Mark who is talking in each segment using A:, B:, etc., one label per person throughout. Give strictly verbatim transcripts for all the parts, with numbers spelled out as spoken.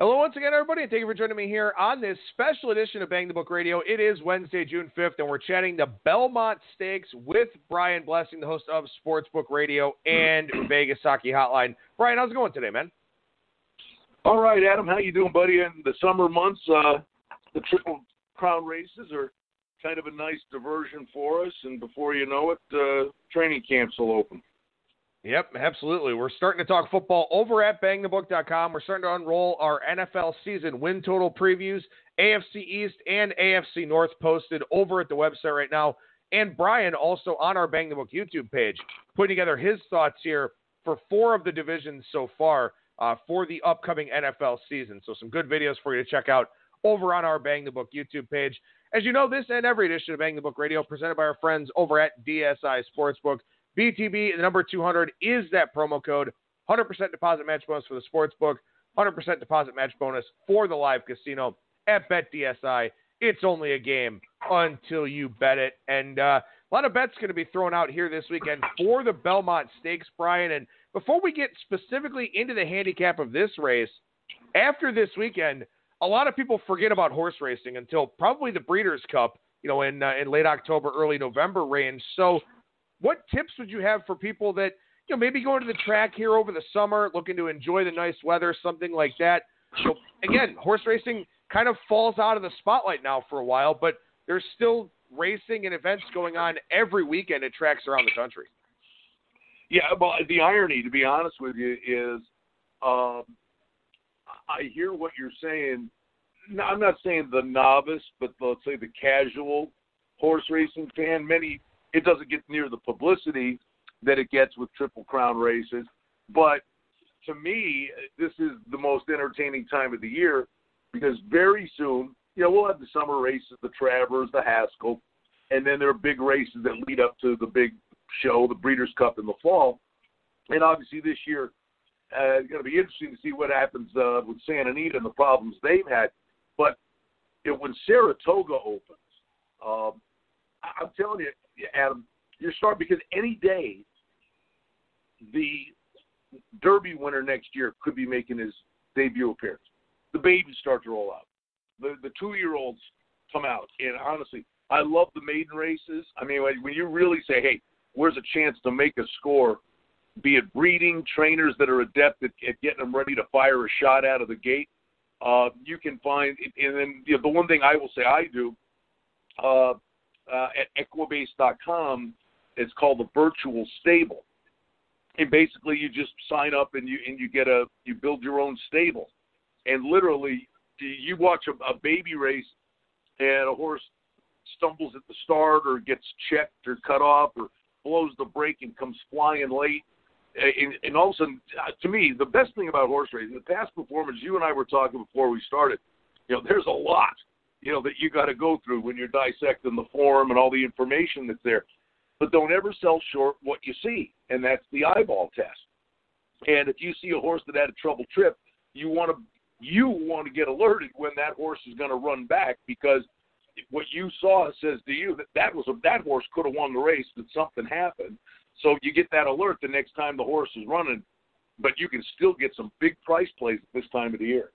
A: Hello once again, everybody, and thank you for joining me here on this special edition of Bang the Book Radio. It is Wednesday, June fifth, and we're chatting the Belmont Stakes with Brian Blessing, the host of Sportsbook Radio and Vegas Hockey Hotline. Brian, how's it going today, man?
B: All right, Adam, how you doing, buddy? In the summer months, uh, the Triple Crown races are kind of a nice diversion for us, and before you know it, uh, training camps will open.
A: Yep, absolutely. We're starting to talk football over at bang the book dot com. We're starting to unroll our N F L season win total previews, A F C East and A F C North posted over at the website right now. And Brian also on our Bang the Book YouTube page, putting together his thoughts here for four of the divisions so far uh, for the upcoming N F L season. So some good videos for you to check out over on our Bang the Book YouTube page. As you know, this and every edition of Bang the Book Radio presented by our friends over at D S I Sportsbook. B T B, the number two hundred is that promo code. one hundred percent deposit match bonus for the sports book. one hundred percent deposit match bonus for the live casino at BetDSI. It's only a game until you bet it. And uh, a lot of bets going to be thrown out here this weekend for the Belmont Stakes, Brian. And before we get specifically into the handicap of this race, after this weekend, a lot of people forget about horse racing until probably the Breeders' Cup, you know, in uh, in late October, early November range. So what tips would you have for people that, you know, maybe going to the track here over the summer, looking to enjoy the nice weather, something like that? So, again, horse racing kind of falls out of the spotlight now for a while, but there's still racing and events going on every weekend at tracks around the country.
B: Yeah, well, the irony, to be honest with you, is um, I hear what you're saying. No, I'm not saying the novice, but let's say the casual horse racing fan. Many It doesn't get near the publicity that it gets with Triple Crown races. But to me, this is the most entertaining time of the year because very soon, you know, we'll have the summer races, the Travers, the Haskell, and then there are big races that lead up to the big show, the Breeders' Cup in the fall. And obviously this year, uh, it's going to be interesting to see what happens uh, with Santa Anita and the problems they've had. But you know, when Saratoga opens, um, I'm telling you, Adam, you're starting because any day the Derby winner next year could be making his debut appearance. The babies start to roll out. The the two-year-olds come out. And honestly, I love the maiden races. I mean, when you really say, hey, where's a chance to make a score, be it breeding, trainers that are adept at, at getting them ready to fire a shot out of the gate, uh, you can find – and then you know, the one thing I will say I do uh, – Uh, at Equibase dot com, it's called the virtual stable, and basically you just sign up and you and you get a you build your own stable, and literally you watch a, a baby race, and a horse stumbles at the start or gets checked or cut off or blows the brake and comes flying late, and, and all of a sudden, to me, the best thing about horse racing, the past performance, you and I were talking before we started, you know, there's a lot. You know, that you got to go through when you're dissecting the form and all the information that's there. But don't ever sell short what you see, and that's the eyeball test. And if you see a horse that had a trouble trip, you want to you want to get alerted when that horse is going to run back because what you saw says to you that that was a, that horse could have won the race, but something happened. So you get that alert the next time the horse is running, but you can still get some big price plays at this time of the year.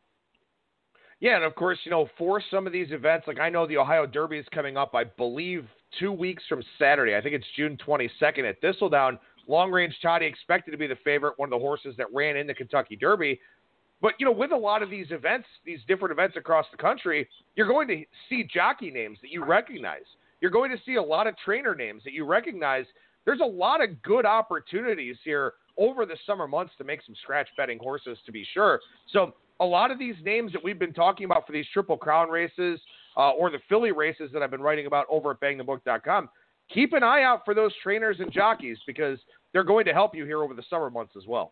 A: Yeah, and of course, you know, for some of these events, like I know the Ohio Derby is coming up, I believe, two weeks from Saturday. I think it's June twenty-second at Thistledown. Long Range Toddy expected to be the favorite, one of the horses that ran in the Kentucky Derby. But, you know, with a lot of these events, these different events across the country, you're going to see jockey names that you recognize. You're going to see a lot of trainer names that you recognize. There's a lot of good opportunities here over the summer months to make some scratch betting horses, to be sure. So a lot of these names that we've been talking about for these Triple Crown races uh, or the Philly races that I've been writing about over at bang the book dot com, keep an eye out for those trainers and jockeys because they're going to help you here over the summer months as well.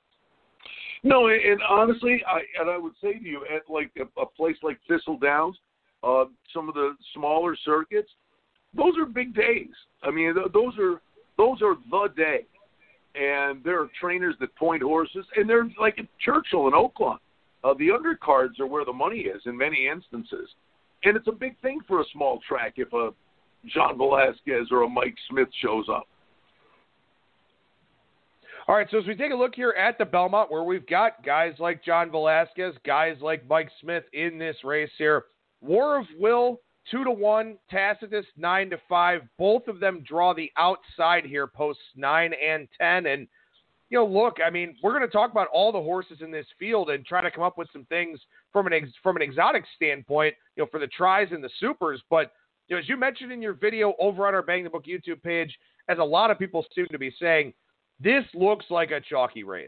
B: No, and honestly, I, and I would say to you, at like a, a place like Thistledown, uh, some of the smaller circuits, those are big days. I mean, th- those are those are the day. And there are trainers that point horses, and they're like at Churchill in Oakland. Uh, the undercards are where the money is in many instances. And it's a big thing for a small track if a John Velasquez or a Mike Smith shows up.
A: All right, so as we take a look here at the Belmont, where we've got guys like John Velasquez, guys like Mike Smith in this race here, War of Will, two to one, Tacitus, nine to five. Both of them draw the outside here, posts nine and ten. And, you know, look, I mean, we're going to talk about all the horses in this field and try to come up with some things from an ex- from an exotic standpoint, you know, for the tries and the supers. But, you know, as you mentioned in your video over on our Bang the Book YouTube page, as a lot of people seem to be saying, this looks like a chalky race.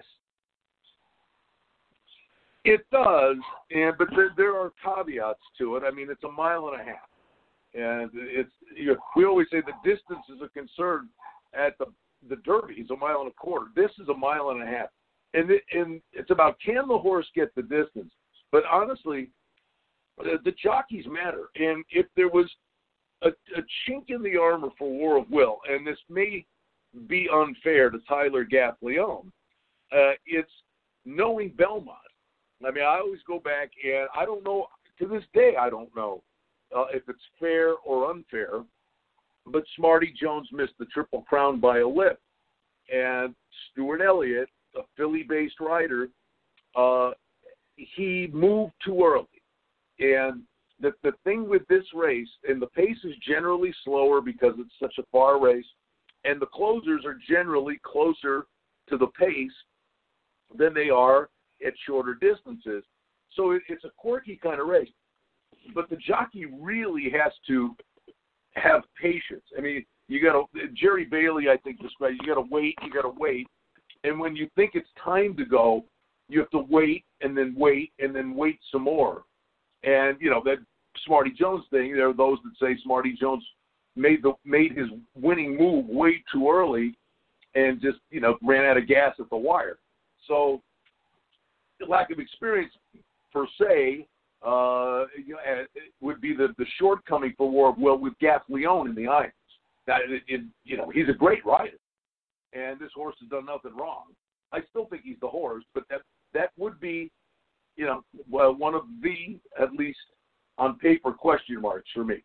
B: It does, and but there, there are caveats to it. I mean, it's a mile and a half, and it's you know, we always say the distance is a concern at the the Derby. It's a mile and a quarter. This is a mile and a half, and it, and it's about can the horse get the distance. But honestly, the, the jockeys matter, and if there was a, a chink in the armor for War of Will, and this may be unfair to Tyler Gaffleone, uh, it's knowing Belmont. I mean, I always go back, and I don't know, to this day, I don't know uh, if it's fair or unfair, but Smarty Jones missed the Triple Crown by a lip. And Stuart Elliott, a Philly-based rider, uh, he moved too early. And the, the thing with this race, and the pace is generally slower because it's such a far race, and the closers are generally closer to the pace than they are at shorter distances. So it, it's a quirky kind of race. But the jockey really has to have patience. I mean, you got to, Jerry Bailey, I think, described, you got to wait, you got to wait. And when you think it's time to go, you have to wait and then wait and then wait some more. And, you know, that Smarty Jones thing, there are those that say Smarty Jones made the made his winning move way too early and just, you know, ran out of gas at the wire. So the lack of experience per se uh, you know, would be the, the shortcoming for War of Will with Gaffleone in the irons. Now, it, it, you know, he's a great rider, and this horse has done nothing wrong. I still think he's the horse, but that that would be, you know, well, one of the, at least on paper, question marks for me.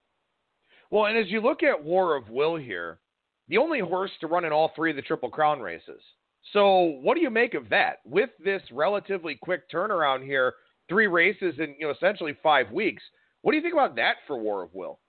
A: Well, and as you look at War of Will here, the only horse to run in all three of the Triple Crown races. So what do you make of that? With this relatively quick turnaround here, three races in, you know, essentially five weeks, what do you think about that for War of Will?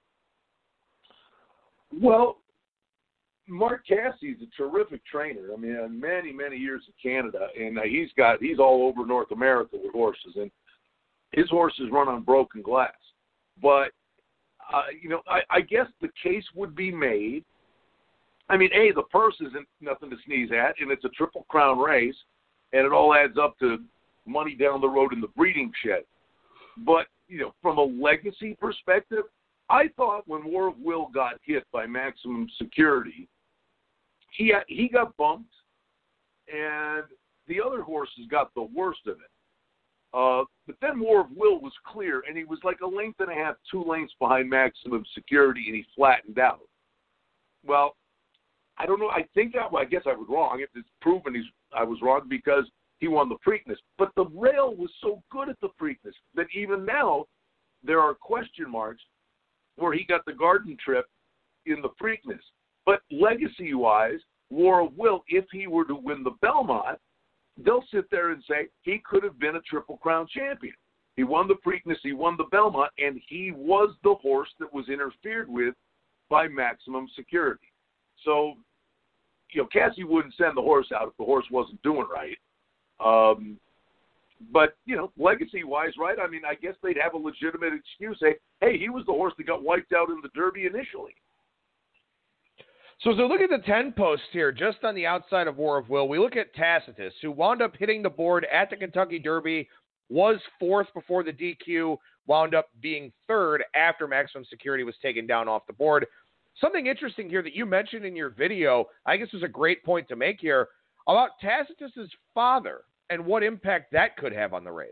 B: Well, Mark Cassie's a terrific trainer. I mean, many, many years in Canada, and uh, he's got he's all over North America with horses, and his horses run on broken glass. But Uh, you know, I, I guess the case would be made. I mean, A, the purse isn't nothing to sneeze at, and it's a Triple Crown race, and it all adds up to money down the road in the breeding shed. But, you know, from a legacy perspective, I thought when War of Will got hit by Maximum Security, he he got bumped, and the other horses got the worst of it. Uh, but then War of Will was clear, and he was like a length and a half, two lengths behind Maximum Security, and he flattened out. Well, I don't know. I think I, well, I guess I was wrong. If it's proven he's, I was wrong because he won the Preakness. But the rail was so good at the Preakness that even now there are question marks where he got the Garden Trip in the Preakness. But legacy-wise, War of Will, if he were to win the Belmont, they'll sit there and say he could have been a Triple Crown champion. He won the Preakness, he won the Belmont, and he was the horse that was interfered with by Maximum Security. So, you know, Cassie wouldn't send the horse out if the horse wasn't doing right. Um, but, you know, legacy-wise, right, I mean, I guess they'd have a legitimate excuse, say, hey, he was the horse that got wiped out in the Derby initially.
A: So as we look at the ten posts here, just on the outside of War of Will, we look at Tacitus, who wound up hitting the board at the Kentucky Derby, was fourth before the D Q, wound up being third after Maximum Security was taken down off the board. Something interesting here that you mentioned in your video, I guess was a great point to make here, about Tacitus's father and what impact that could have on the race.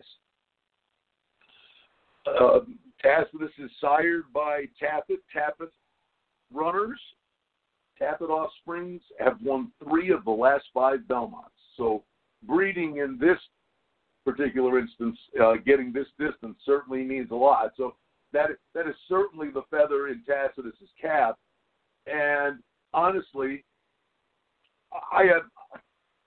B: Uh, Tacitus is sired by Tapit, Tapit runners. Tapit offsprings have won three of the last five Belmonts. So breeding in this particular instance, uh, getting this distance certainly means a lot. So that that is certainly the feather in Tacitus's cap. And honestly, I have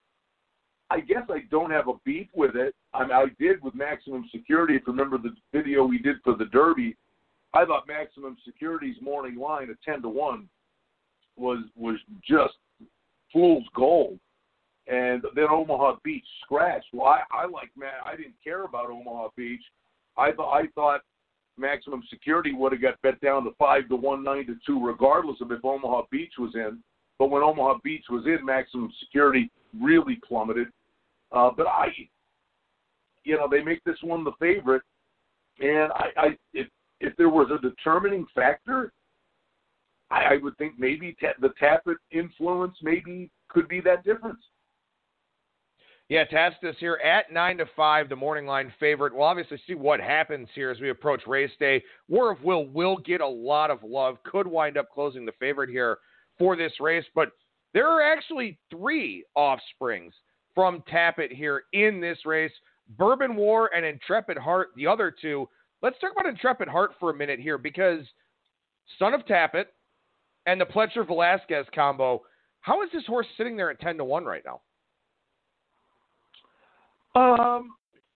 B: I guess I don't have a beef with it. I mean, I did with Maximum Security. If you remember the video we did for the Derby, I thought Maximum Security's morning line at ten to one was was just fool's gold. And then Omaha Beach scratched. Well, I, I like Matt. I didn't care about Omaha Beach. I thought I thought Maximum Security would have got bet down to five to one, nine to two, regardless of if Omaha Beach was in. But when Omaha Beach was in, Maximum Security really plummeted. Uh, but I, you know, they make this one the favorite, and I, I if if there was a determining factor, I, I would think maybe ta- the Tapit influence maybe could be that difference.
A: Yeah, Tacitus here at nine to five, the morning line favorite. We'll obviously see what happens here as we approach race day. War of Will will get a lot of love, could wind up closing the favorite here for this race, but there are actually three offsprings from Tapit here in this race. Bourbon War and Intrepid Heart, the other two. Let's talk about Intrepid Heart for a minute here, because Son of Tapit and the Pletcher Velasquez combo, how is this horse sitting there at ten to one right now?
B: Um,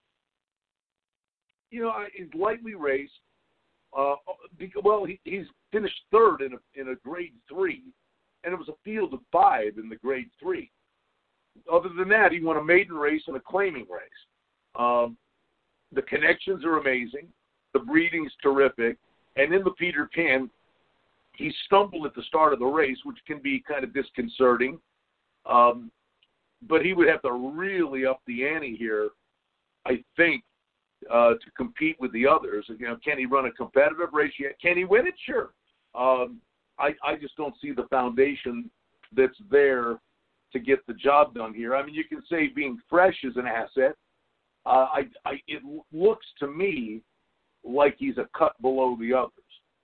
B: you know, he's lightly raced. Uh, because, well, he, he's finished third in a in a grade three, and it was a field of five in the grade three. Other than that, he won a maiden race and a claiming race. Um, the connections are amazing. The breeding's terrific. And in the Peter Pan, he stumbled at the start of the race, which can be kind of disconcerting. Um, but he would have to really up the ante here, I think, uh, to compete with the others. You know, can he run a competitive race yet? Can he win it? Sure. Um, I, I just don't see the foundation that's there to get the job done here. I mean, you can say being fresh is an asset. Uh, I, I, it looks to me like he's a cut below the others.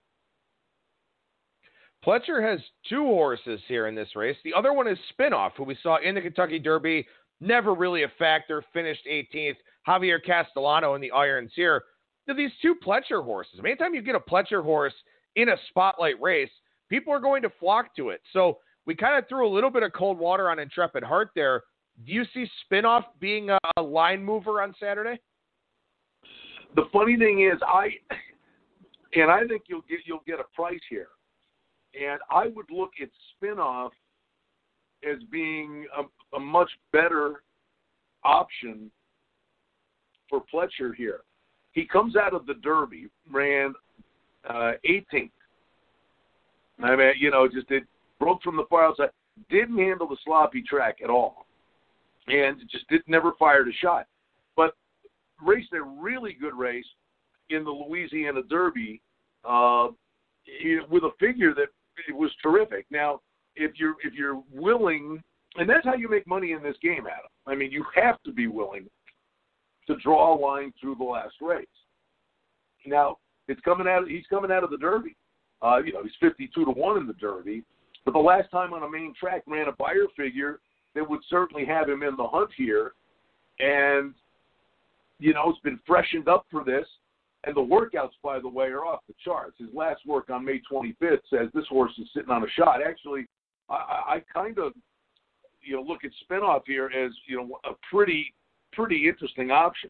A: Pletcher has two horses here in this race. The other one is Spinoff, who we saw in the Kentucky Derby, never really a factor, finished eighteenth. Javier Castellano in the irons here. Now, these two Pletcher horses, anytime you get a Pletcher horse in a spotlight race, people are going to flock to it. So we kind of threw a little bit of cold water on Intrepid Heart there. Do you see Spinoff being a, a line mover on Saturday?
B: The funny thing is, I and I think you'll get you'll get a price here. And I would look at Spinoff as being a, a much better option for Pletcher here. He comes out of the Derby, ran uh, eighteenth. I mean, you know, just it broke from the far outside, didn't handle the sloppy track at all, and just did never fired a shot. But raced a really good race in the Louisiana Derby uh, with a figure that it was terrific. Now, if you're if you're willing, and that's how you make money in this game, Adam. I mean, you have to be willing to draw a line through the last race. Now, it's coming out. He's coming out of the Derby. Uh, you know, he's fifty-two to one in the Derby. But the last time on a main track ran a buyer figure that would certainly have him in the hunt here. And, you know, it's been freshened up for this. And the workouts, by the way, are off the charts. His last work on May twenty-fifth says this horse is sitting on a shot. Actually, I, I kind of, you know, look at Spinoff here as, you know, a pretty, pretty interesting option.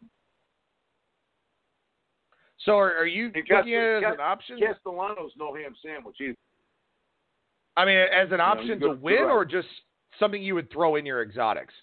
A: So are, are you looking at it as an option?
B: Castellano's no ham sandwich either.
A: I mean, as an option you know, to win,
B: right.
A: or just something you would throw in your exotics?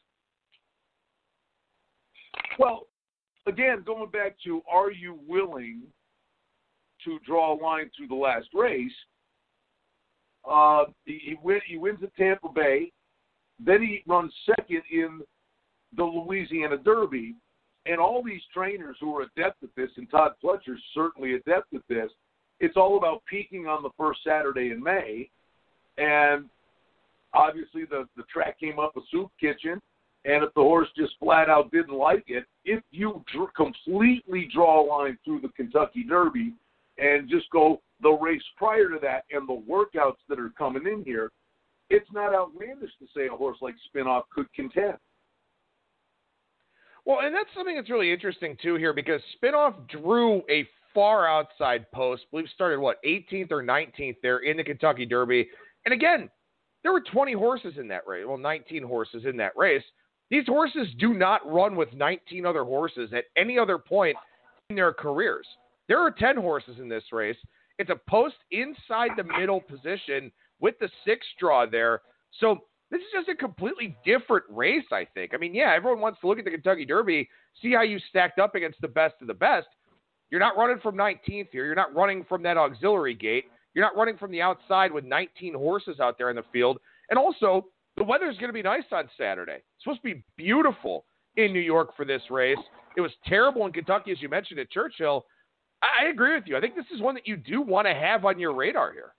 B: Well, again, going back to, are you willing to draw a line through the last race? Uh, he, he, win, he wins at Tampa Bay. Then he runs second in the Louisiana Derby. And all these trainers who are adept at this, and Todd Pletcher's certainly adept at this, it's all about peaking on the first Saturday in May. And obviously the, the track came up a soup kitchen. And if the horse just flat out didn't like it, if you dr- completely draw a line through the Kentucky Derby and just go the race prior to that and the workouts that are coming in here, it's not outlandish to say a horse like Spinoff could contend.
A: Well, and that's something that's really interesting, too, here, because Spinoff drew a far outside post. I believe started, what, eighteenth or nineteenth there in the Kentucky Derby. And again, there were twenty horses in that race. Well, nineteen horses in that race. These horses do not run with nineteen other horses at any other point in their careers. There are ten horses in this race. It's a post inside the middle position with the six draw there. So this is just a completely different race, I think. I mean, yeah, everyone wants to look at the Kentucky Derby, see how you stacked up against the best of the best. You're not running from nineteenth here. You're not running from that auxiliary gate. You're not running from the outside with nineteen horses out there in the field. And also, the weather's going to be nice on Saturday. It's supposed to be beautiful in New York for this race. It was terrible in Kentucky, as you mentioned, at Churchill. I, I agree with you. I think this is one that you do want to have on your radar here.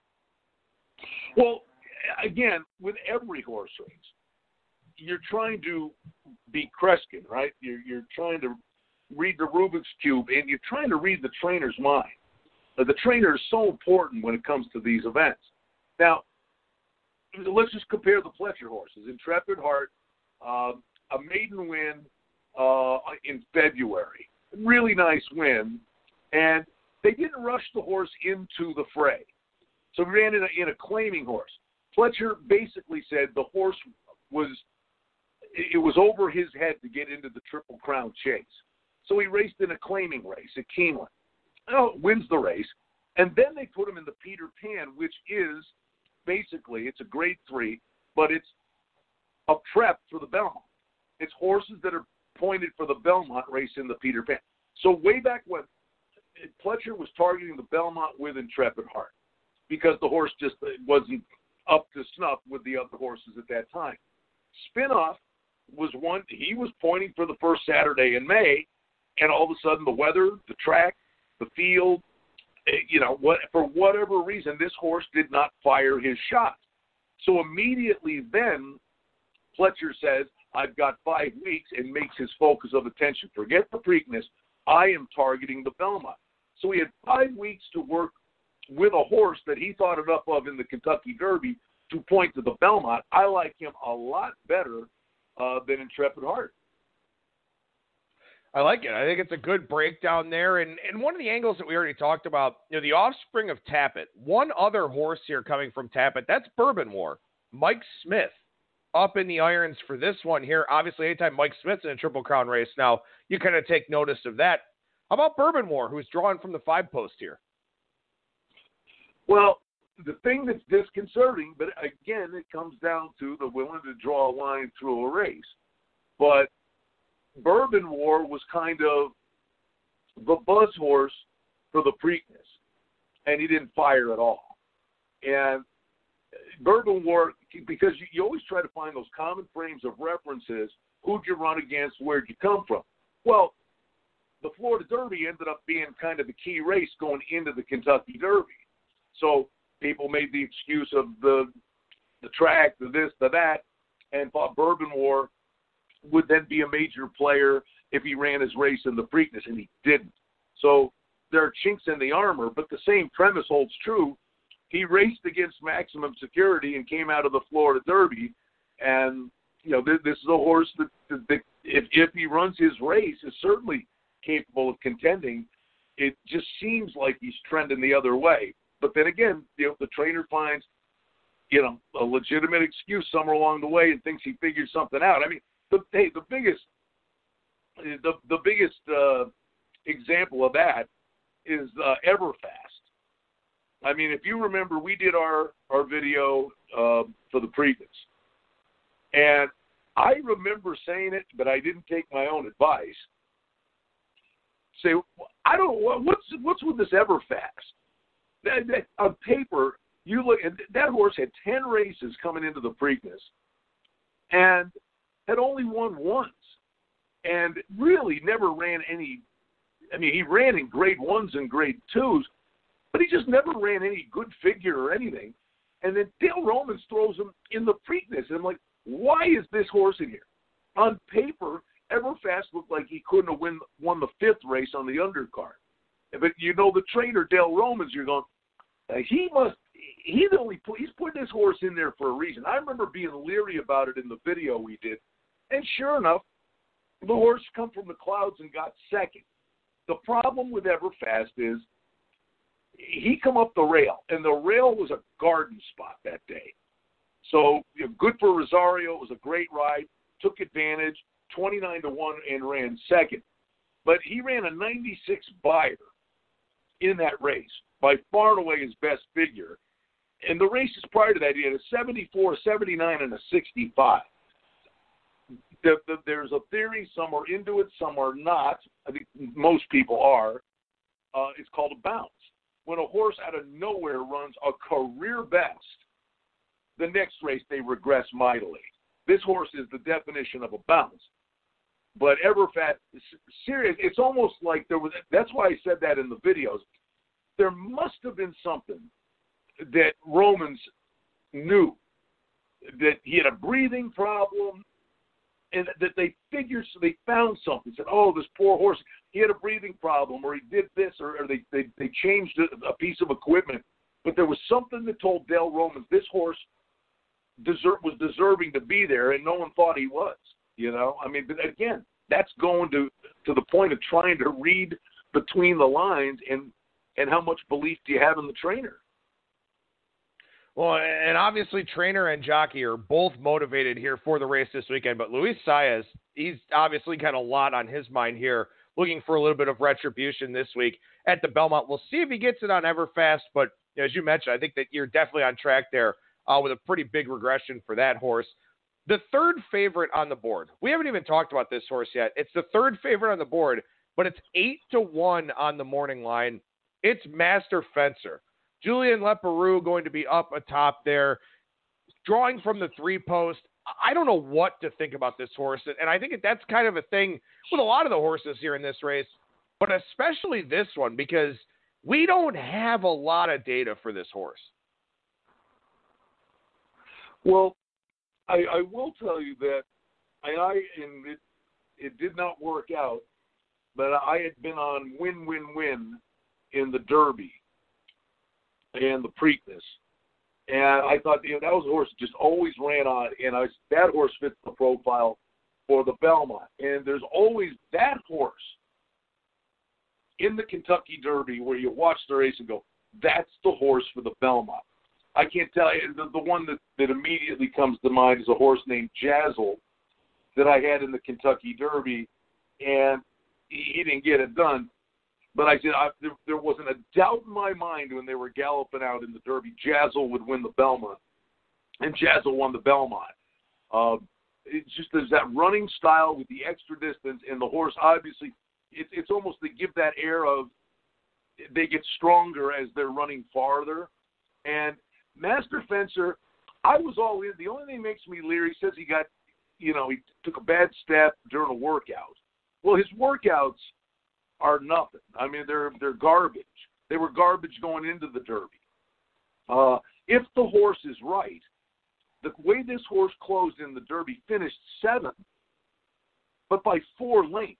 B: Well, again, with every horse race, you're trying to be Kreskin, right? You're, you're trying to read the Rubik's Cube, and you're trying to read the trainer's mind. Uh, the trainer is so important when it comes to these events. Now, let's just compare the Pletcher horses. Intrepid Heart, uh, a maiden win uh, in February. Really nice win. And they didn't rush the horse into the fray. So we ran in a, in a claiming horse. Pletcher basically said the horse was, it was over his head to get into the Triple Crown Chase. So he raced in a claiming race at Keeneland. Oh, wins the race. And then they put him in the Peter Pan, which is basically, it's a grade three, but it's a prep for the Belmont. It's horses that are pointed for the Belmont race in the Peter Pan. So way back when, Pletcher was targeting the Belmont with Intrepid Heart because the horse just wasn't up to snuff with the other horses at that time. Spinoff was one, he was pointing for the first Saturday in May, and all of a sudden the weather, the track, the field, you know, what for whatever reason, this horse did not fire his shot. So immediately then, Pletcher says, I've got five weeks and makes his focus of attention. Forget the Preakness. I am targeting the Belmont. So he had five weeks to work with a horse that he thought enough of in the Kentucky Derby to point to the Belmont. I like him a lot better uh, than Intrepid Heart.
A: I like it. I think it's a good breakdown there. And, and one of the angles that we already talked about, you know, the offspring of Tapit. One other horse here coming from Tapit, that's Bourbon War. Mike Smith up in the irons for this one here. Obviously, anytime Mike Smith's in a Triple Crown race now, you kind of take notice of that. How about Bourbon War, who's drawn from the five post here?
B: Well, the thing that's disconcerting, but again, it comes down to the willing to draw a line through a race. But Bourbon War was kind of the buzz horse for the Preakness, and he didn't fire at all. And Bourbon War, because you, you always try to find those common frames of references, who'd you run against, where'd you come from? Well, the Florida Derby ended up being kind of the key race going into the Kentucky Derby. So people made the excuse of the the track, the this, the that, and thought Bourbon War would then be a major player if he ran his race in the Preakness, and he didn't. So there are chinks in the armor, but the same premise holds true. He raced against Maximum Security and came out of the Florida Derby, and you know this, this is a horse that, that, that if, if he runs his race, is certainly capable of contending. It just seems like he's trending the other way. But then again, you know, the trainer finds, you know, a legitimate excuse somewhere along the way and thinks he figured something out. I mean, the hey, the biggest, the the biggest uh, example of that is uh, Everfast. I mean, if you remember, we did our our video uh, for the Preakness, and I remember saying it, but I didn't take my own advice. Say, I don't know what's what's with this Everfast. That, that, on paper, you look at that horse had ten races coming into the Preakness, and had only won once, and really never ran any. I mean, he ran in grade ones and grade twos, but he just never ran any good figure or anything. And then Dale Romans throws him in the Preakness, and I'm like, why is this horse in here? On paper, Everfast looked like he couldn't have win, won the fifth race on the undercard. But you know the trainer, Dale Romans, you're going, he must, he's only, he's putting this horse in there for a reason. I remember being leery about it in the video we did. And sure enough, the horse come from the clouds and got second. The problem with Everfast is he come up the rail, and the rail was a garden spot that day. So you know, good for Rosario. It was a great ride. took advantage, twenty-nine to one, and ran second. But he ran a ninety-six buyer in that race, by far and away his best figure. And the races prior to that, he had a seventy-four, seventy-nine, and a sixty-five. The, the, there's a theory, some are into it, some are not. I think most people are. Uh, it's called a bounce. When a horse out of nowhere runs a career best, the next race they regress mightily. This horse is the definition of a bounce. But Everfast, serious, it's almost like there was, that's why I said that in the videos. There must have been something that Romans knew, that he had a breathing problem, and that they figured, so they found something. Said, oh, this poor horse, he had a breathing problem, or he did this, or, or they, they, they changed a, a piece of equipment. But there was something that told Dale Romans this horse deserve, was deserving to be there, and no one thought he was. You know, I mean, but again, that's going to to the point of trying to read between the lines and and how much belief do you have in the trainer?
A: Well, and obviously trainer and jockey are both motivated here for the race this weekend, but Luis Saez, he's obviously got a lot on his mind here, looking for a little bit of retribution this week at the Belmont. We'll see if he gets it on Everfast, but as you mentioned, I think that you're definitely on track there uh, with a pretty big regression for that horse. The third favorite on the board, we haven't even talked about this horse yet. It's the third favorite on the board, but it's eight to one on the morning line. It's Master Fencer. Julien Leparoux going to be up atop there, drawing from the three post. I don't know what to think about this horse, and I think that's kind of a thing with a lot of the horses here in this race, but especially this one, because we don't have a lot of data for this horse.
B: Well, I, I will tell you that I, I and it, it did not work out, but I had been on win-win-win in the Derby and the Preakness, and I thought, you know, that was a horse that just always ran on, and I that horse fits the profile for the Belmont. And there's always that horse in the Kentucky Derby where you watch the race and go, that's the horse for the Belmont. I can't tell you. The, the one that, that immediately comes to mind is a horse named Jazzle that I had in the Kentucky Derby, and he, he didn't get it done. But I said I, there, there wasn't a doubt in my mind when they were galloping out in the Derby, Jazzle would win the Belmont, and Jazzle won the Belmont. Uh, it's just there's that running style with the extra distance, and the horse obviously it, it's almost they give that air of they get stronger as they're running farther. And Master Fencer, I was all in. The only thing that makes me leery, he says he got, you know, he took a bad step during a workout. Well, his workouts are nothing. I mean, they're they're garbage. They were garbage going into the Derby. Uh, if the horse is right, the way this horse closed in the Derby, finished seventh, but by four lengths.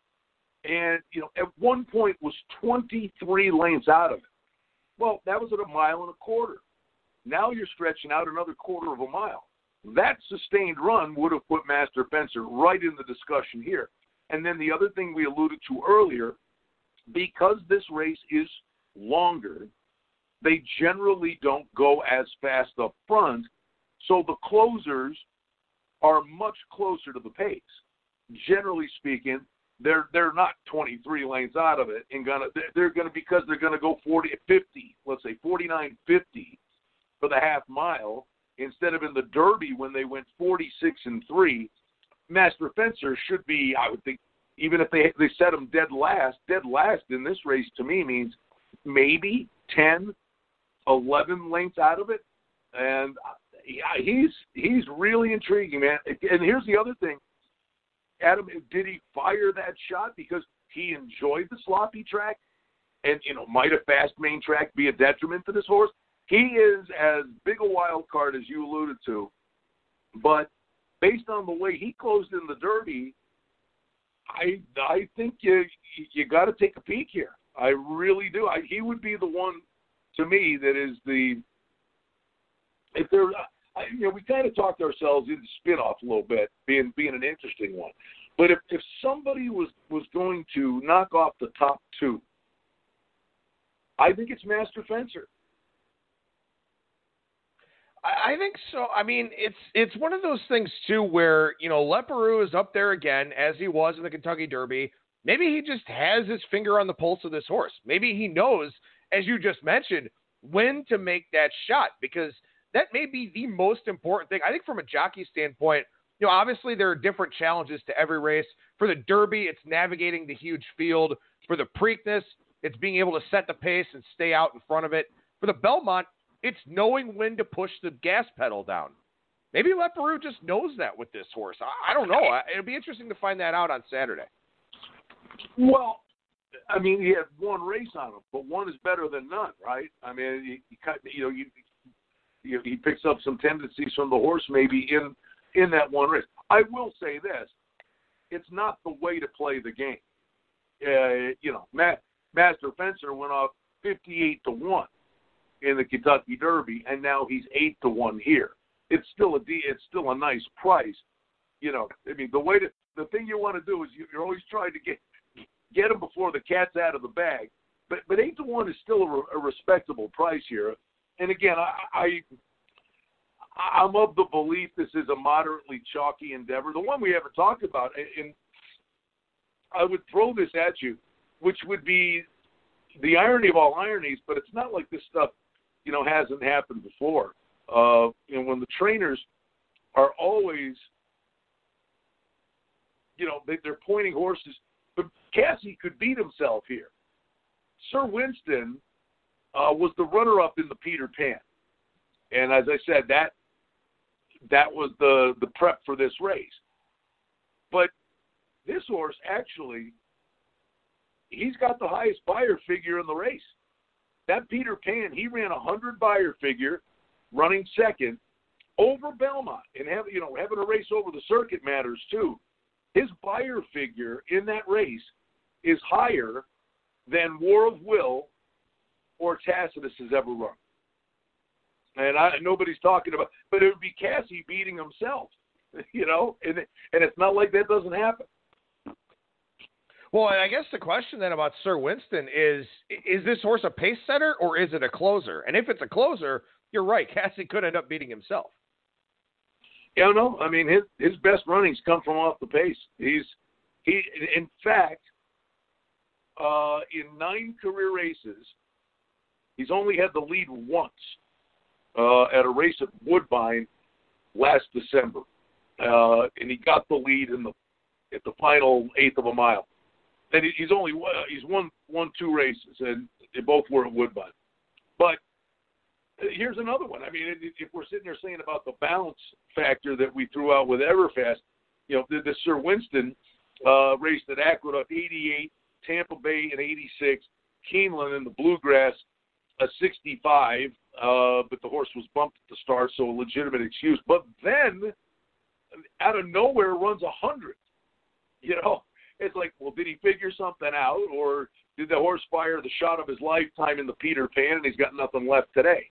B: And, you know, at one point was twenty-three lengths out of it. Well, that was at a mile and a quarter. Now you're stretching out another quarter of a mile. That sustained run would have put Master Fencer right in the discussion here. And then the other thing we alluded to earlier, because this race is longer, they generally don't go as fast up front, so the closers are much closer to the pace. Generally speaking, they're they're not twenty-three lengths out of it, and gonna they're gonna because they're gonna go forty, fifty, let's say forty-nine, fifty for the half mile instead of in the Derby when they went forty-six and three. Master Fencer should be, I would think, even if they they set him dead last, dead last in this race to me means maybe ten, eleven lengths out of it. And yeah, he's he's really intriguing, man. And here's the other thing. Adam, did he fire that shot because he enjoyed the sloppy track? And, you know, might a fast main track be a detriment to this horse? He is as big a wild card as you alluded to. But based on the way he closed in the Derby, I I think you you got to take a peek here. I really do. I, he would be the one to me that is the if there. I, you know, we kind of talked ourselves into spin-off a little bit, being being an interesting one. But if if somebody was was going to knock off the top two, I think it's Master Fencer.
A: I, I think so. I mean, it's it's one of those things too where, you know, Leparoux is up there again as he was in the Kentucky Derby. Maybe he just has his finger on the pulse of this horse. Maybe he knows, as you just mentioned, when to make that shot, because that may be the most important thing. I think from a jockey standpoint, you know, obviously there are different challenges to every race. For the Derby, it's navigating the huge field. For the Preakness, it's being able to set the pace and stay out in front of it. For the Belmont, it's knowing when to push the gas pedal down. Maybe Leparoux just knows that with this horse. I, I don't know. It'll be interesting to find that out on Saturday.
B: Well, I mean, he had one race on him, but one is better than none, right? I mean, he, he you know, you, you, he picks up some tendencies from the horse maybe in in that one race. I will say this: it's not the way to play the game. Uh, you know, Matt, Master Fencer went off fifty-eight to one in the Kentucky Derby, and now he's eight to one here. It's still a it's still a nice price. You know, I mean, the way to the thing you want to do is you, you're always trying to get get him before the cat's out of the bag. But but eight to one is still a, a respectable price here. And again, I, I I'm of the belief this is a moderately chalky endeavor. The one we haven't talked about, and I would throw this at you, which would be the irony of all ironies, but it's not like this stuff, you know, hasn't happened before. Uh, you know, when the trainers are always, you know, they, they're pointing horses, but Cassie could beat himself here. Sir Winston uh, was the runner-up in the Peter Pan, and as I said, that that was the the prep for this race. But this horse actually, he's got the highest buyer figure in the race. That Peter Pan, he ran a hundred buyer figure, running second over Belmont, and have you know having a race over the circuit matters too. His buyer figure in that race is higher than War of Will or Tacitus has ever run. And I, nobody's talking about, but it would be Cassie beating himself, you know, and and it's not like that doesn't happen.
A: Well, and I guess the question then about Sir Winston is, is this horse a pace setter or is it a closer? And if it's a closer, you're right, Cassie could end up beating himself.
B: Yeah, no, I mean, his his best runnings come from off the pace. He's, he, in fact, uh, in nine career races, he's only had the lead once uh, at a race at Woodbine last December. Uh, and he got the lead in the at the final eighth of a mile. And he's only he's won won two races, and they both were at Woodbine. But here's another one. I mean, if we're sitting there saying about the balance factor that we threw out with Everfast, you know, the, the Sir Winston uh, raced at Aqueduct eighty-eight, Tampa Bay in eighty-six, Keeneland in the Bluegrass a sixty-five, uh, but the horse was bumped at the start, so a legitimate excuse. But then, out of nowhere, runs a hundred. You know, it's like, well, did he figure something out, or did the horse fire the shot of his lifetime in the Peter Pan, and he's got nothing left today?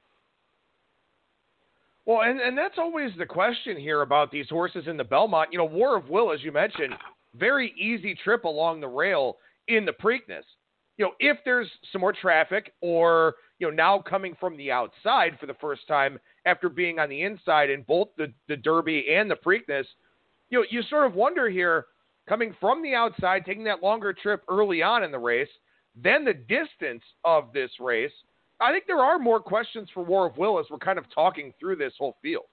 A: Well, and, and that's always the question here about these horses in the Belmont. You know, War of Will, as you mentioned, very easy trip along the rail in the Preakness. You know, if there's some more traffic, or, you know, now coming from the outside for the first time after being on the inside in both the, the Derby and the Preakness, you know, you sort of wonder here, coming from the outside, taking that longer trip early on in the race, then the distance of this race, I think there are more questions for War of Will as we're kind of talking through this whole field.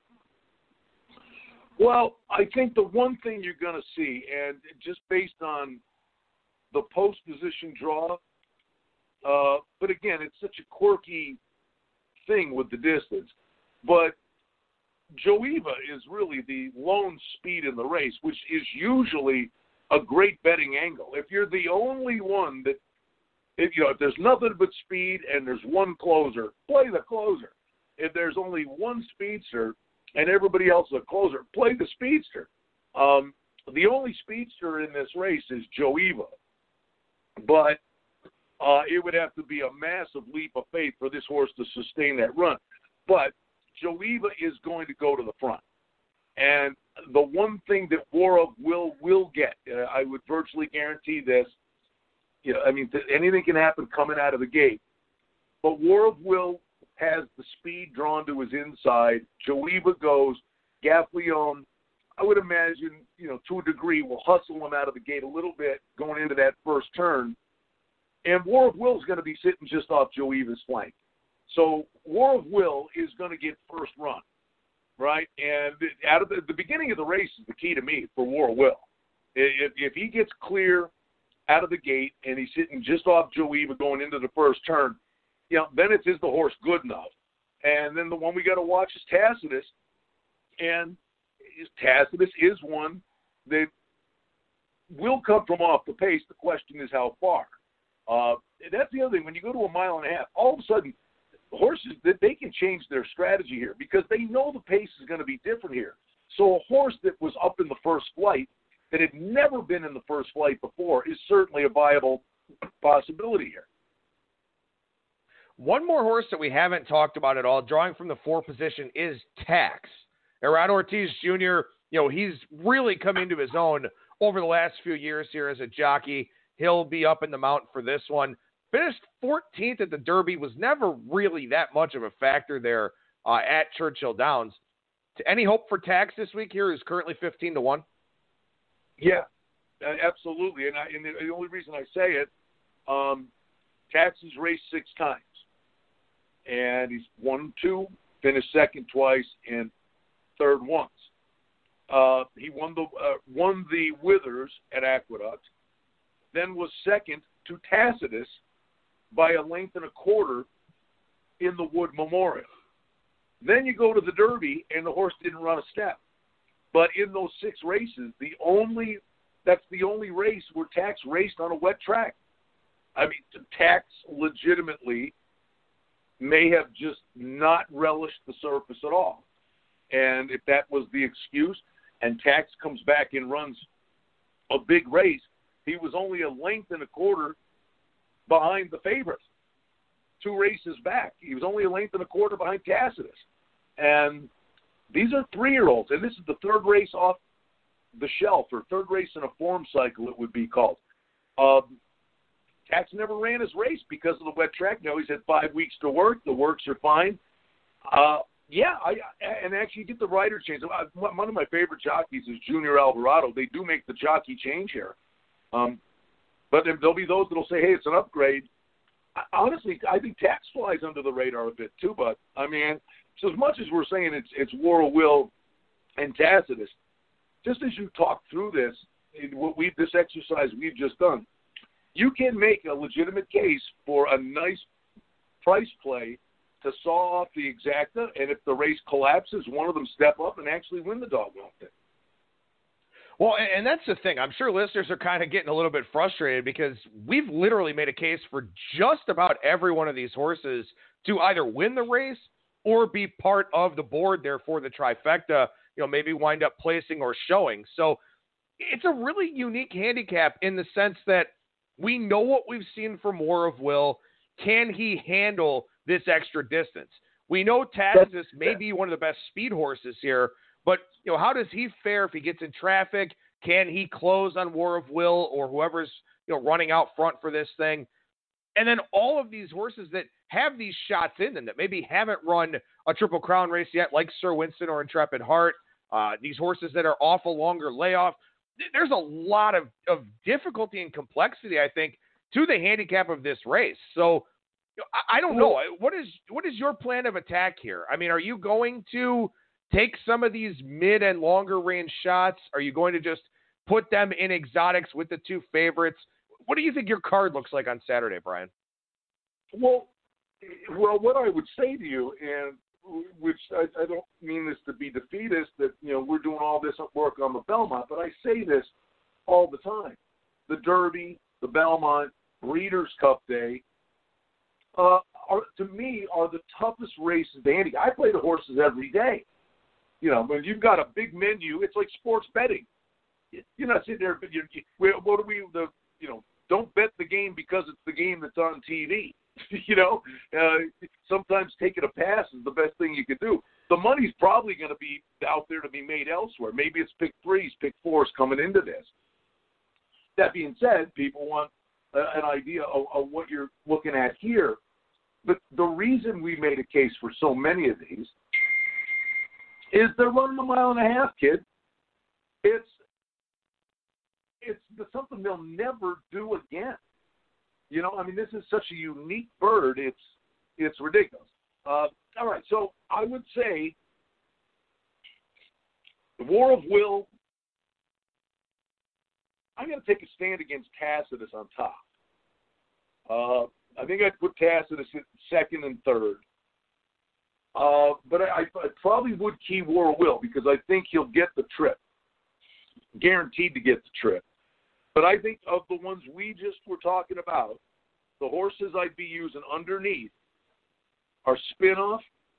B: Well, I think the one thing you're going to see, and just based on the post position draw, uh, but again, it's such a quirky thing with the distance, but Joeva is really the lone speed in the race, which is usually a great betting angle. If you're the only one that, if you know, if there's nothing but speed and there's one closer, play the closer. If there's only one speedster and everybody else is a closer, play the speedster. Um, the only speedster in this race is Joeva, but uh, it would have to be a massive leap of faith for this horse to sustain that run. But Joeva is going to go to the front. And the one thing that War of Will will get, uh, I would virtually guarantee this, you know, I mean, th- anything can happen coming out of the gate, but War of Will has the speed drawn to his inside. Joeva goes. Gaffleone, I would imagine, you know, to a degree, will hustle him out of the gate a little bit going into that first turn. And War of Will is going to be sitting just off Joeva's flank. So War of Will is going to get first run, right? And out of the, the beginning of the race is the key to me for War of Will. If, if he gets clear out of the gate and he's sitting just off Joeva going into the first turn, you know, then it's is the horse good enough? And then the one we got to watch is Tacitus. And Tacitus is one that will come from off the pace. The question is how far. Uh, that's the other thing. When you go to a mile and a half, all of a sudden, horses, they can change their strategy here because they know the pace is going to be different here. So a horse that was up in the first flight, that had never been in the first flight before, is certainly a viable possibility here.
A: One more horse that we haven't talked about at all, drawing from the four position, is Tax. Irad Ortiz Junior, you know, he's really come into his own over the last few years here as a jockey. He'll be up in the mount for this one. Finished fourteenth at the Derby, was never really that much of a factor there uh, at Churchill Downs. Any hope for Tax this week here? Is currently fifteen to one?
B: Yeah, absolutely. And, I, and the, the only reason I say it, um, Tax has raced six times. And he's won two, finished second twice, and third once. Uh, he won the uh, won the Withers at Aqueduct, then was second to Tacitus by a length and a quarter in the Wood Memorial. Then you go to the Derby, and the horse didn't run a step. But in those six races, the only that's the only race where Tax raced on a wet track. I mean, Tax legitimately may have just not relished the surface at all. And if that was the excuse, and Tax comes back and runs a big race, he was only a length and a quarter behind the favorite. Two races back. He was only a length and a quarter behind Tacitus. And these are three-year-olds, and this is the third race off the shelf, or third race in a form cycle, it would be called. Um, Tax never ran his race because of the wet track. Now he's had five weeks to work. The works are fine. Uh, yeah, I, and actually get the rider change. One of my favorite jockeys is Junior Alvarado. They do make the jockey change here. Um, but there'll be those that will say, hey, it's an upgrade. I, honestly, I think Tax flies under the radar a bit too, but, I mean, so as much as we're saying it's it's War of Will and Tacitus, just as you talk through this, what we this exercise we've just done, you can make a legitimate case for a nice price play to saw off the exacta, and if the race collapses, one of them step up and actually win the dog walk thing.
A: Well, and that's the thing. I'm sure listeners are kind of getting a little bit frustrated because we've literally made a case for just about every one of these horses to either win the race or be part of the board there for the trifecta, you know, maybe wind up placing or showing. So it's a really unique handicap in the sense that we know what we've seen from War of Will. Can he handle this extra distance? We know Tacitus may be one of the best speed horses here, but you know, how does he fare if he gets in traffic? Can he close on War of Will or whoever's you know running out front for this thing? And then all of these horses that have these shots in them that maybe haven't run a Triple Crown race yet, like Sir Winston or Intrepid Heart, uh, these horses that are off a longer layoff. There's a lot of, of difficulty and complexity, I think, to the handicap of this race. So you know, I, I don't know. What is what is your plan of attack here? I mean, are you going to take some of these mid and longer range shots? Are you going to just put them in exotics with the two favorites? What do you think your card looks like on Saturday, Brian?
B: Well, well, what I would say to you, and which I, I don't mean this to be defeatist, that you know we're doing all this work on the Belmont, but I say this all the time: the Derby, the Belmont, Breeders' Cup Day, uh, are to me are the toughest races to handicap. I play the horses every day. You know, when you've got a big menu, it's like sports betting. You're not sitting there, but you, you, what do we the you know? Don't bet the game because it's the game that's on T V. you know, uh, sometimes taking a pass is the best thing you can do. The money's probably going to be out there to be made elsewhere. Maybe it's pick threes, pick fours coming into this. That being said, people want uh, an idea of, of what you're looking at here. But the reason we made a case for so many of these is they're running a mile and a half, kid. It's it's something they'll never do again. You know, I mean, this is such a unique bird. It's it's ridiculous. Uh, all right, so I would say the War of Will. I'm going to take a stand against Tacitus on top. Uh, I think I'd put Tacitus at second and third. Uh, but I, I probably would key War of Will because I think he'll get the trip. Guaranteed to get the trip. But I think of the ones we just were talking about, the horses I'd be using underneath are Spinoff,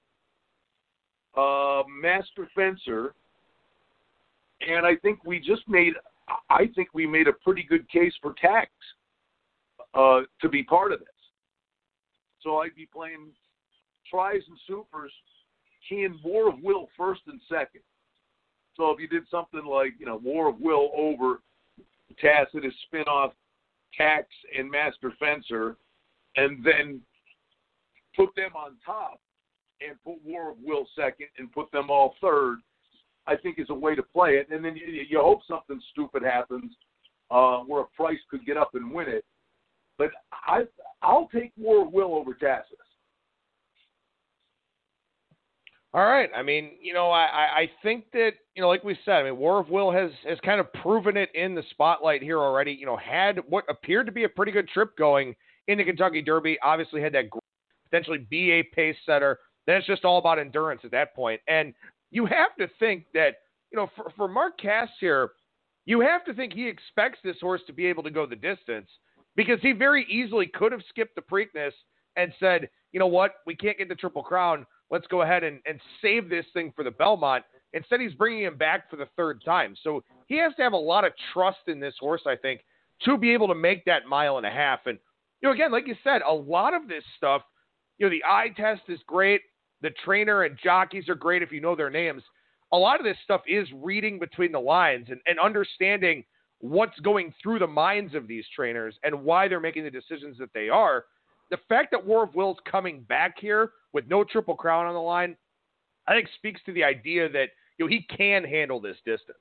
B: uh, Master Fencer, and I think we just made, I think we made a pretty good case for Tax uh, to be part of this. So I'd be playing tries and supers, keying War of Will first and second. So if you did something like, you know, War of Will over Tacitus, Spinoff, Tax, and Master Fencer, and then put them on top and put War of Will second and put them all third, I think is a way to play it. And then you, you hope something stupid happens uh, where a price could get up and win it. But I, I'll take War of Will over Tacitus.
A: All right. I mean, you know, I, I think that, you know, like we said, I mean, War of Will has, has kind of proven it in the spotlight here already. You know, had what appeared to be a pretty good trip going in the Kentucky Derby, obviously had that great, potentially be a pace setter. Then it's just all about endurance at that point. And you have to think that, you know, for, for Mark Cass here, you have to think he expects this horse to be able to go the distance because he very easily could have skipped the Preakness and said, you know what, we can't get the Triple Crown. Let's go ahead and, and save this thing for the Belmont. Instead, he's bringing him back for the third time. So he has to have a lot of trust in this horse, I think, to be able to make that mile and a half. And, you know, again, like you said, a lot of this stuff, you know, the eye test is great. The trainer and jockeys are great if you know their names. A lot of this stuff is reading between the lines and, and understanding what's going through the minds of these trainers and why they're making the decisions that they are. The fact that War of Will's coming back here with no Triple Crown on the line, I think speaks to the idea that, you know, he can handle this distance.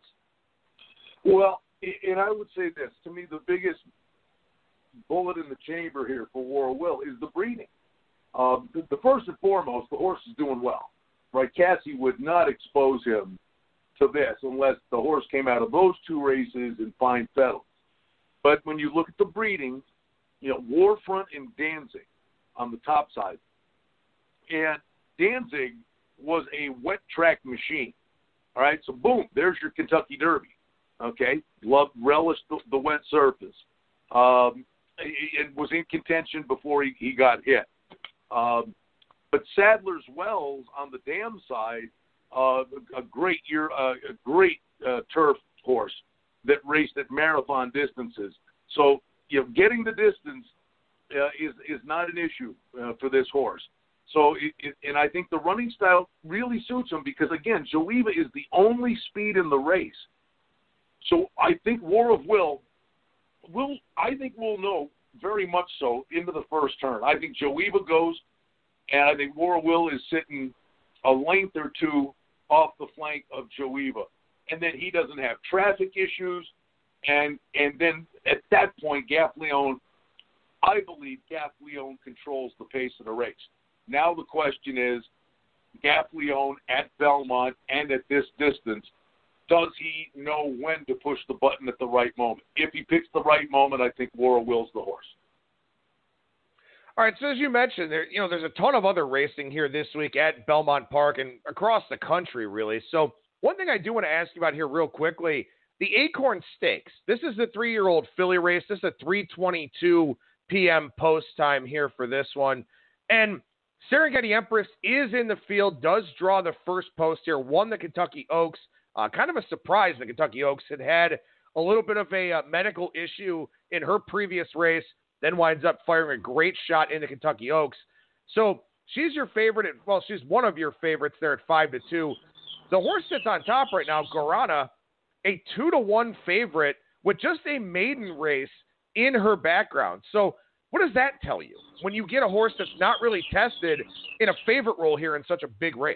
B: Well, and I would say this, to me, the biggest bullet in the chamber here for War of Will is the breeding. Um, the, the first and foremost, the horse is doing well, right? Cassie would not expose him to this unless the horse came out of those two races in fine fettle. But when you look at the breeding, you know, Warfront and Danzig on the top side. And Danzig was a wet track machine. All right, so boom, there's your Kentucky Derby. Okay, loved, relished the, the wet surface. Um, it was in contention before he, he got hit. Um, but Sadler's Wells on the dam side, uh, a great year, uh, a great uh, turf horse that raced at marathon distances. So, you know, getting the distance uh, is is not an issue uh, for this horse. So, it, it, and I think the running style really suits him because, again, Joeva is the only speed in the race. So I think War of Will, will I think we'll know very much so into the first turn. I think Joeva goes, and I think War of Will is sitting a length or two off the flank of Joeva. And then he doesn't have traffic issues. And and then at that point, Gaffleone, I believe Gaffleone controls the pace of the race. Now the question is, Gaffleone at Belmont and at this distance, does he know when to push the button at the right moment? If he picks the right moment, I think War of Will's the horse.
A: All right, so as you mentioned, there, you know, there's a ton of other racing here this week at Belmont Park and across the country, really. So one thing I do want to ask you about here real quickly, the Acorn Stakes. This is the three-year-old filly race. This is a three twenty-two p.m. post time here for this one. And Serengeti Empress is in the field, does draw the first post here, won the Kentucky Oaks. Uh, kind of a surprise the Kentucky Oaks had had a little bit of a uh, medical issue in her previous race, then winds up firing a great shot in the Kentucky Oaks. So she's your favorite. At, well, she's one of your favorites there at five to two. The horse that's on top right now, Guarana, a two to one favorite with just a maiden race in her background. So What does that tell you when you get a horse that's not really tested in a favorite role here in such a big race?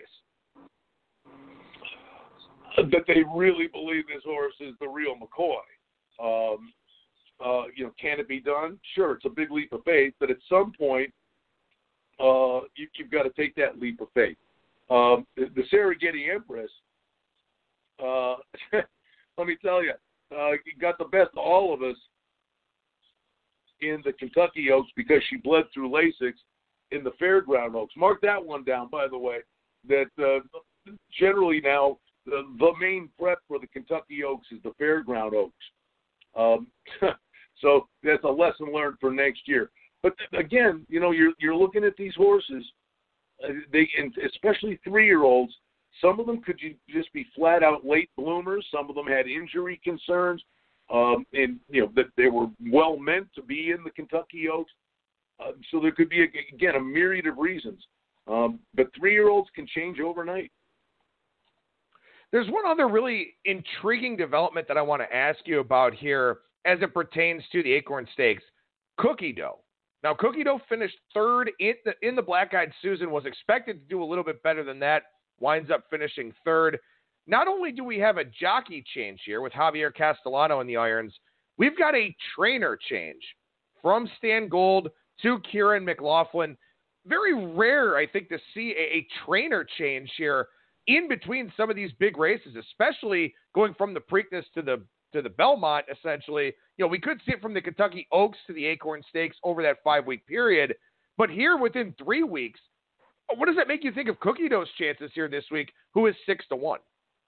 B: That they really believe this horse is the real McCoy. Um, uh, you know, can it be done? Sure, it's a big leap of faith, but at some point, uh, you, you've got to take that leap of faith. Um, the, the Serengeti Empress, uh, let me tell you, uh, got the best of all of us in the Kentucky Oaks because she bled through Lasix in the Fairground Oaks. Mark that one down, by the way, that uh, generally now the, the main prep for the Kentucky Oaks is the Fairground Oaks. Um, so that's a lesson learned for next year. But again, you know, you're you're looking at these horses, uh, they and especially three-year-olds. Some of them could just be flat out late bloomers. Some of them had injury concerns, um, and you know that they were well meant to be in the Kentucky Oaks. Uh, so there could be again a myriad of reasons. Um, but three-year-olds can change overnight.
A: There's one other really intriguing development that I want to ask you about here as it pertains to the Acorn Stakes. Cookie Dough. Now, Cookie Dough finished third in the, in the Black-Eyed Susan, was expected to do a little bit better than that, winds up finishing third. Not only do we have a jockey change here with Javier Castellano in the irons, we've got a trainer change from Stan Gold to Kieran McLaughlin. Very rare, I think, to see a, a trainer change here in between some of these big races, especially going from the Preakness to the to the Belmont, essentially. You know, we could see it from the Kentucky Oaks to the Acorn Stakes over that five-week period. But here within three weeks, what does that make you think of Cookie Dough's chances here this week, who is six to one?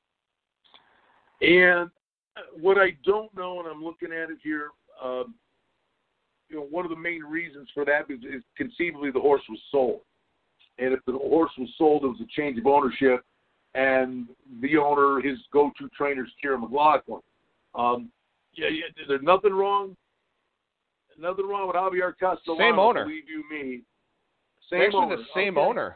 B: And what I don't know, and I'm looking at it here, um, you know, one of the main reasons for that is, is conceivably the horse was sold. And if the horse was sold, it was a change of ownership, and the owner, his go-to trainer is Kieran McLaughlin. Um, yeah, yeah, there's nothing wrong. Nothing wrong with Javier Castellano.
A: Same owner.
B: Believe you me. Same
A: Actually,
B: owner.
A: the same
B: okay.
A: owner.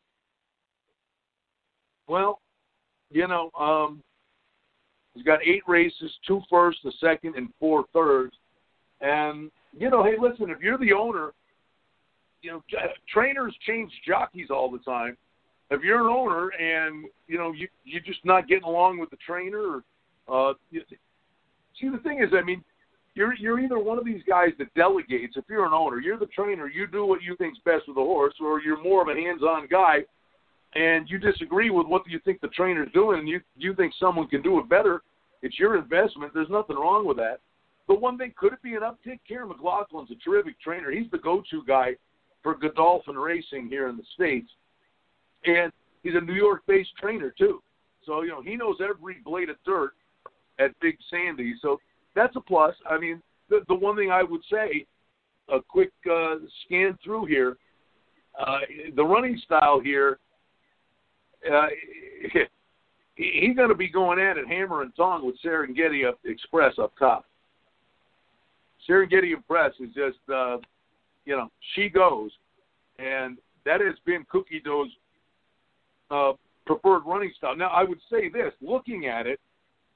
B: Well, you know, um, he's got eight races, two firsts, a second, and four thirds. And, you know, hey, listen, if you're the owner, you know, trainers change jockeys all the time. If you're an owner and, you know, you, you're just not getting along with the trainer, or, uh, you, see, the thing is, I mean, you're you're either one of these guys that delegates. If you're an owner, you're the trainer, you do what you think's best with the horse, or you're more of a hands-on guy, and you disagree with what you think the trainer's doing, and you, you think someone can do it better. It's your investment. There's nothing wrong with that. But one thing, could it be an uptick? Kieran McLaughlin's a terrific trainer. He's the go-to guy for Godolphin racing here in the States. And he's a New York-based trainer, too. So, you know, he knows every blade of dirt at Big Sandy. So that's a plus. I mean, the, the one thing I would say, a quick uh, scan through here, uh, the running style here, uh, he's going to be going at it hammer and tong with Serengeti up, Express up top. Serengeti Express is just, uh, you know, she goes. And that has been Cookie Dough's uh, preferred running style. Now, I would say this, looking at it,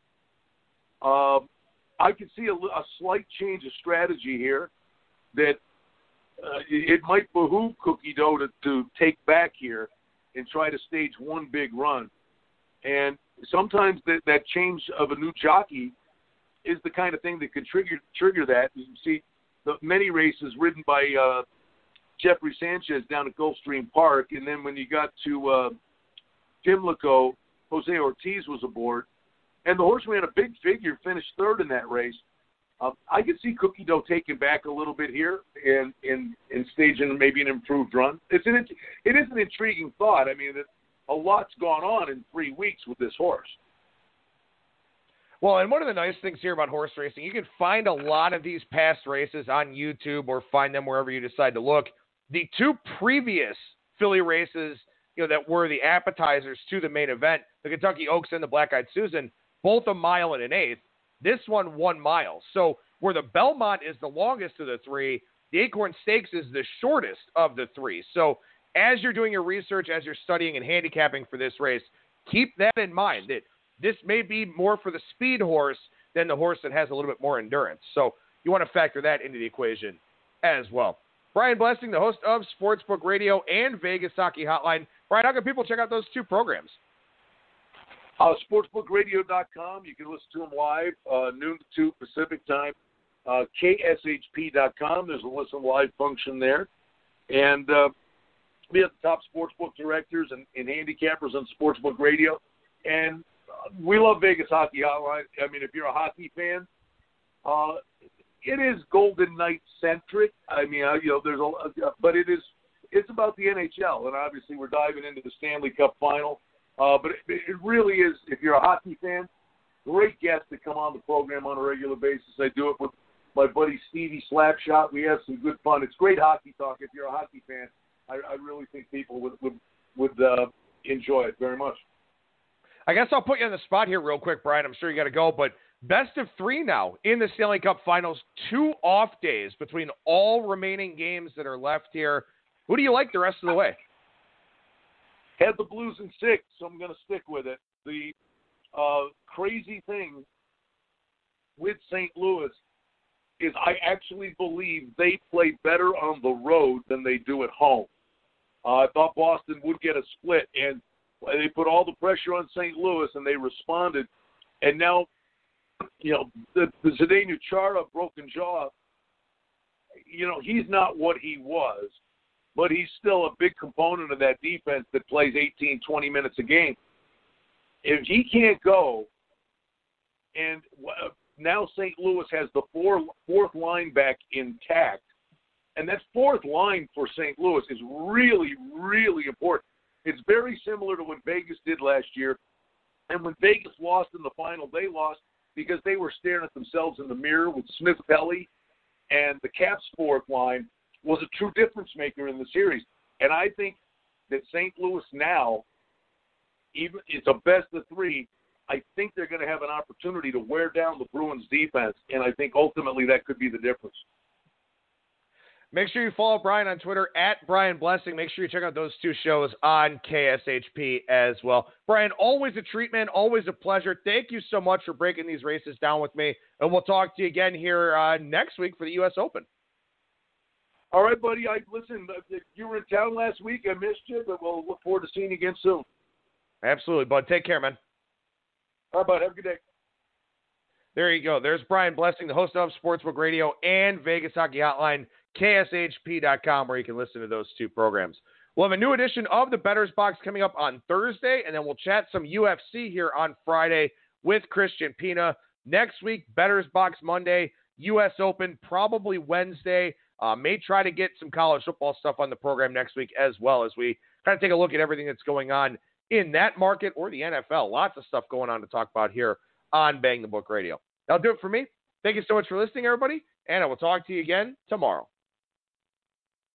B: uh, I could see a, a slight change of strategy here that uh, it might behoove Cookie Dough to, to take back here and try to stage one big run. And sometimes that, that change of a new jockey is the kind of thing that could trigger trigger that. You see the many races ridden by uh, Jeffrey Sanchez down at Gulfstream Park, and then when you got to uh, Pimlico, Jose Ortiz was aboard, and the horse ran a big figure, finished third in that race. Uh, I could see Cookie Dough taking back a little bit here and and, and staging maybe an improved run. It's an it is an intriguing thought. I mean, it, a lot's gone on in three weeks with this horse.
A: Well, and one of the nice things here about horse racing, you can find a lot of these past races on YouTube or find them wherever you decide to look. The two previous Philly races, you know, that were the appetizers to the main event, the Kentucky Oaks and the Black-Eyed Susan, both a mile and an eighth. This one, one mile. So where the Belmont is the longest of the three, the Acorn Stakes is the shortest of the three. So as you're doing your research, as you're studying and handicapping for this race, keep that in mind, that this may be more for the speed horse than the horse that has a little bit more endurance. So you want to factor that into the equation as well. Brian Blessing, the host of Sportsbook Radio and Vegas Hockey Hotline. Brian, how can people check out those two programs?
B: Uh, sportsbook radio dot com. You can listen to them live, uh, noon to two Pacific time. Uh, K S H P dot com. There's a listen live function there. And uh, we have the top sportsbook directors and, and handicappers on Sportsbook Radio. And uh, we love Vegas Hockey Hotline. I mean, if you're a hockey fan, uh, it is Golden Knight centric. I mean, uh, you know, there's a, uh, but it is, it's about the N H L. And obviously we're diving into the Stanley Cup final. Uh, but it, it really is, if you're a hockey fan, great guests that come on the program on a regular basis. I do it with my buddy Stevie Slapshot. We have some good fun. It's great hockey talk. If you're a hockey fan, I, I really think people would would, would uh, enjoy it very much.
A: I guess I'll put you on the spot here real quick, Brian. I'm sure you got to go, but best of three now in the Stanley Cup Finals. Two off days between all remaining games that are left here. Who do you like the rest of the way?
B: Had the Blues in six, so I'm going to stick with it. The uh, crazy thing with Saint Louis is I actually believe they play better on the road than they do at home. Uh, I thought Boston would get a split, and they put all the pressure on Saint Louis, and they responded. And now, you know, the, the Zdeno Chara broken jaw, you know, he's not what he was, but he's still a big component of that defense that plays eighteen, twenty minutes a game. If he can't go, and now Saint Louis has the four, fourth line back intact, and that fourth line for Saint Louis is really, really important. It's very similar to what Vegas did last year, and when Vegas lost in the final, they lost because they were staring at themselves in the mirror with Smith Pelly, and the Caps fourth line was a true difference maker in the series. And I think that Saint Louis now, even it's a best of three, I think they're going to have an opportunity to wear down the Bruins defense, and I think ultimately that could be the difference.
A: Make sure you follow Brian on Twitter at Brian Blessing. Make sure you check out those two shows on K S H P as well. Brian, always a treat, man. Always a pleasure. Thank you so much for breaking these races down with me, and we'll talk to you again here uh, next week for the U S Open.
B: All right, buddy. I listen. You were in town last week. I missed you, but we'll look forward to seeing you again soon.
A: Absolutely, bud. Take care, man.
B: All right, bud. Have a good day.
A: There you go. There's Brian Blessing, the host of Sportsbook Radio and Vegas Hockey Hotline, K S H P dot com, where you can listen to those two programs. We'll have a new edition of the Bettor's Box coming up on Thursday, and then we'll chat some U F C here on Friday with Christian Pina. Next week, Bettor's Box Monday, U S Open probably Wednesday. Uh, may try to get some college football stuff on the program next week as well, as we kind of take a look at everything that's going on in that market or the N F L. Lots of stuff going on to talk about here on Bang the Book Radio. That'll do it for me. Thank you so much for listening, everybody, and I will talk to you again tomorrow.